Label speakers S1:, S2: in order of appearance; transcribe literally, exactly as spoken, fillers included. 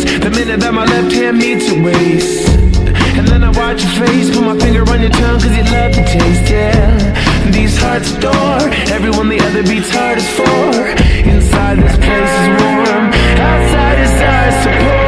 S1: the minute that my left hand meets your waist. And then I watch your face, put my finger on your tongue, cause you love the taste, yeah. These hearts adore everyone the other beats hardest for. Inside this place is warm, outside is ice, so pour